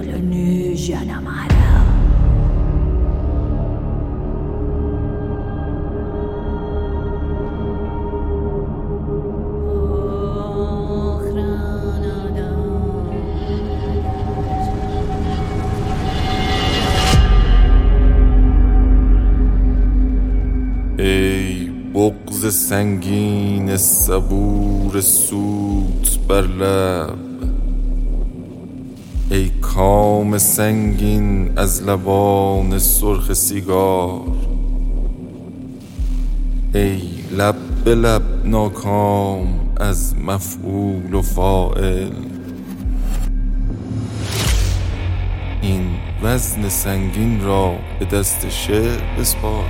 le nu Janamara. ای بغض سنگین صبور سوت بر لب، ای کام سنگین از لبان سرخ سیگار، ای لب به لب ناکام از مفعول و فاعل، این وزن سنگین را به دست شعر بسپار.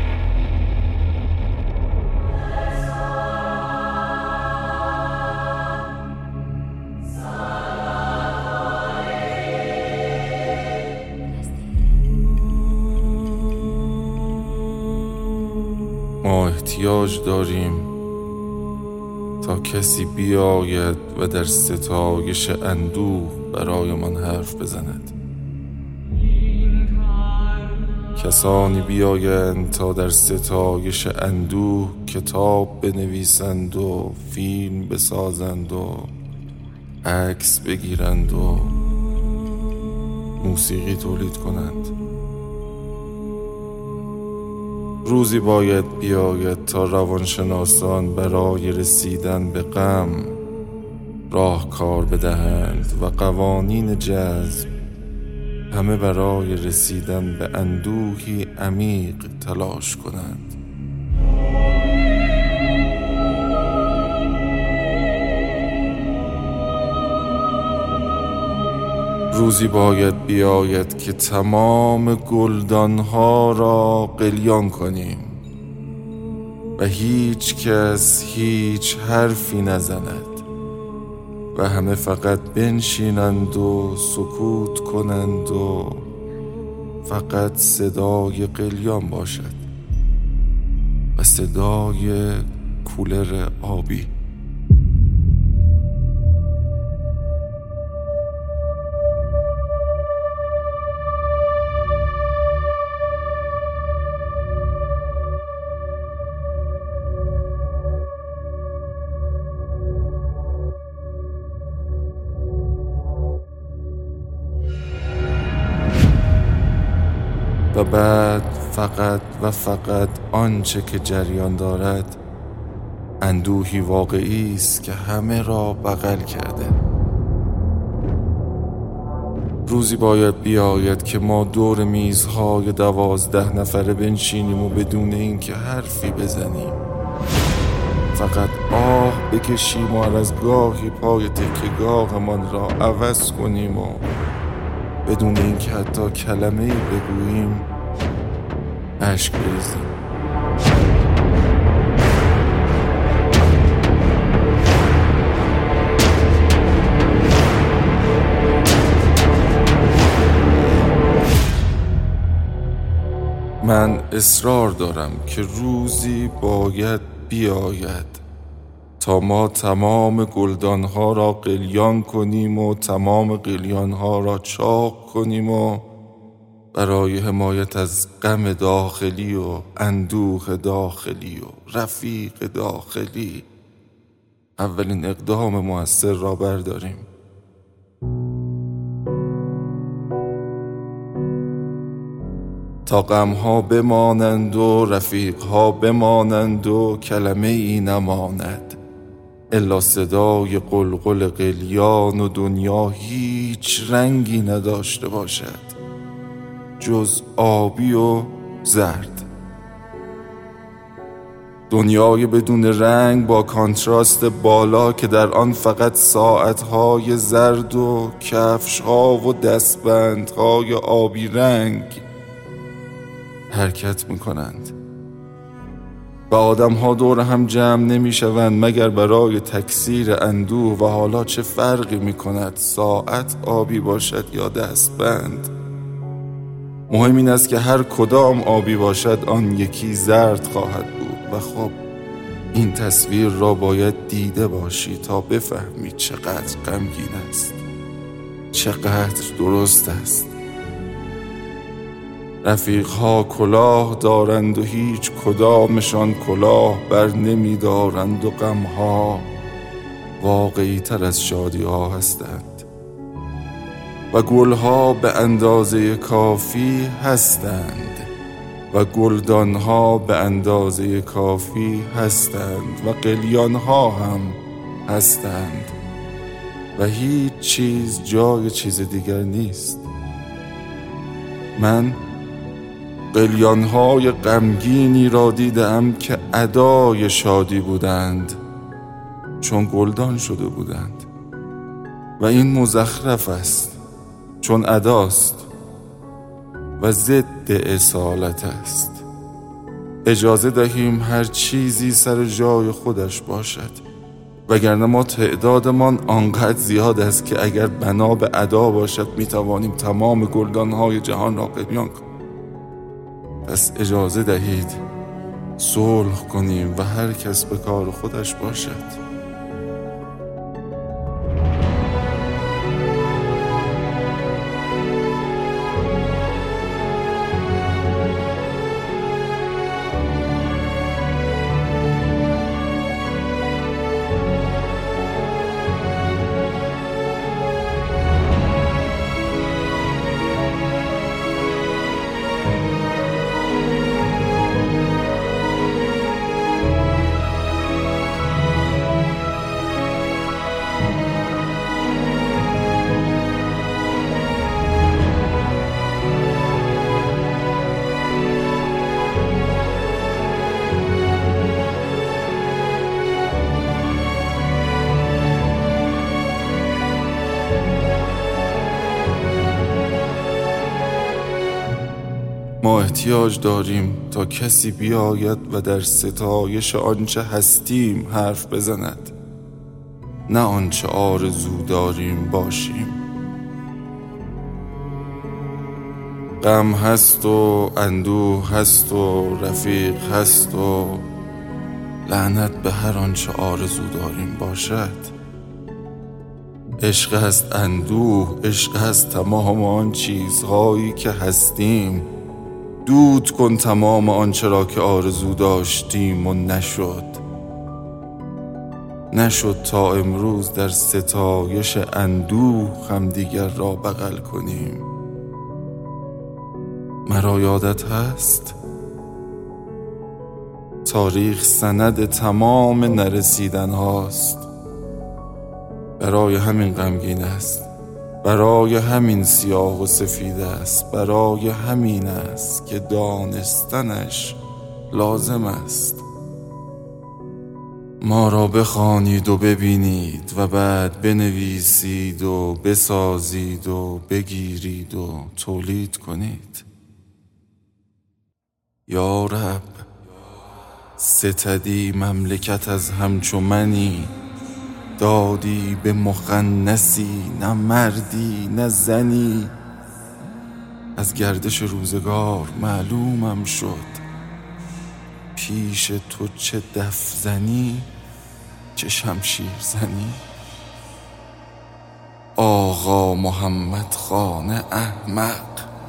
ما احتیاج داریم تا کسی بیاید و در ستایش اندوه برایمان حرف بزند. کسانی بیایند تا در ستایش اندوه کتاب بنویسند و فیلم بسازند و عکس بگیرند و موسیقی تولید کنند. روزی باید بیاید تا روانشناسان برای رسیدن به غم راهکار بدهند و قوانین جذب همه برای رسیدن به اندوهی عمیق تلاش کنند. روزی باید بیاید که تمام گلدانها را قلیان کنیم و هیچ کس هیچ حرفی نزند و همه فقط بنشینند و سکوت کنند و فقط صدای قلیان باشد و صدای کولر آبی. و بعد فقط آنچه که جریان دارد اندوهی واقعی است که همه را بغل کرده. روزی باید بیاید که ما دور میزهای 12 نفره بنشینیم و بدون اینکه حرفی بزنیم فقط آه بکشیم و از گاهی پای تکیه‌گاهمان را عوض کنیم و بدون اینکه حتی کلمه‌ای بگوییم اشک بریزیم. من اصرار دارم که روزی باید بیاید تا ما تمام گلدانها را قلیان کنیم و تمام قلیانها را چاق کنیم و برای حمایت از غم داخلی و اندوه داخلی و رفیق داخلی اولین اقدام مؤثر را برداریم. تا غمها بمانند و رفیقها بمانند و کلمه ای نماند الا صدای قلقل قلیان و دنیا هیچ رنگی نداشته باشد جز آبی و زرد. دنیای بدون رنگ با کانتراست بالا که در آن فقط ساعتهای زرد و کفشها و دستبندهای آبی رنگ حرکت میکنند و آدمها دور هم جمع نمیشوند مگر برای تکثیر اندوه و حالا چه فرقی میکند ساعت آبی باشد یا دستبند. مهم این است که هر کدام آبی باشد آن یکی زرد خواهد بود و خب این تصویر را باید دیده باشی تا بفهمی چقدر غمگین است. چقدر درست است. رفیقها کلاه دارند و هیچ کدامشان کلاه بر نمی دارند و غمها واقعی تر از شادی ها هستند و گلها به اندازه کافی هستند و گلدانها به اندازه کافی هستند و قلیانها هم هستند و هیچ چیز جای چیز دیگر نیست. من قلیانهای غمگینی را دیدم که ادای شادی بودند چون گلدان شده بودند و این مزخرف است چون اداست و ضد اصالت است. اجازه دهیم هر چیزی سر جای خودش باشد، وگرنه ما تعدادمان آنقدر زیاد است که اگر بنا به ادا باشد میتوانیم تمام گلدانهای جهان را قلیان کنیم. پس اجازه دهید صلح کنیم و هر کس به کار خودش باشد. ما احتیاج داریم تا کسی بیاید و در ستایش آنچه هستیم حرف بزند، نه آنچه آرزو داریم باشیم. غم هست و اندوه هست و رفیق هست و لعنت به هر آنچه آرزو داریم باشد. عشق هست اندوه، عشق هست تمام آن چیزهایی که هستیم. دود کن تمام آنچه را که آرزو داشتیم و نشد تا امروز در ستایش اندوه هم دیگر را بغل کنیم. مرا یادت هست؟ تاریخ سند تمام نرسیدن هاست. برای همین غمگین است، برای همین سیاه و سفید است، برای همین است که دانستنش لازم است. ما را بخوانید و ببینید و بعد بنویسید و بسازید و بگیرید و تولید کنید. یا رب، ستدی مملکت از همچو منی، دادی به مخنثی نه مردی نه زنی. از گردش روزگار معلومم شد، پیش تو چه دف زنی چه شمشیر زنی. آقا محمد خان احمق.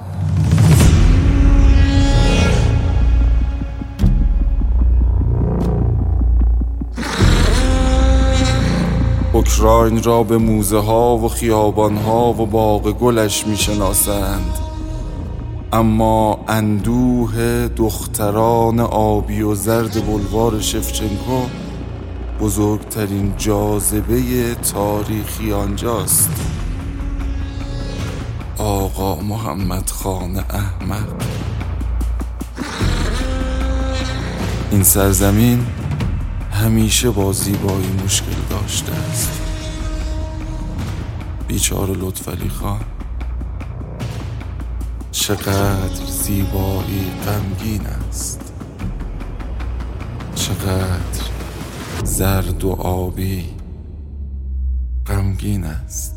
اوکراین را به موزه ها و خیابان ها و باغ گلش می شناسند، اما اندوه دختران آبی و زرد بلوار شفچنکو بزرگترین جاذبه تاریخی آنجاست. آقا محمد خان احمق. این سرزمین همیشه با زیبایی مشکل داشته است. بیچاره لطفعلی خان، چقدر زیبایی غمگین است، چقدر زرد و آبی غمگین است.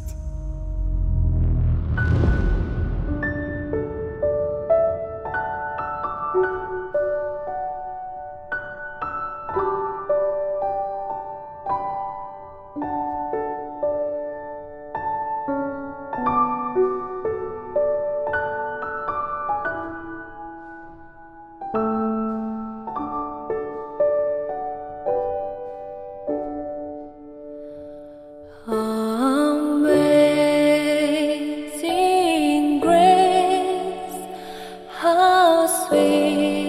خواهی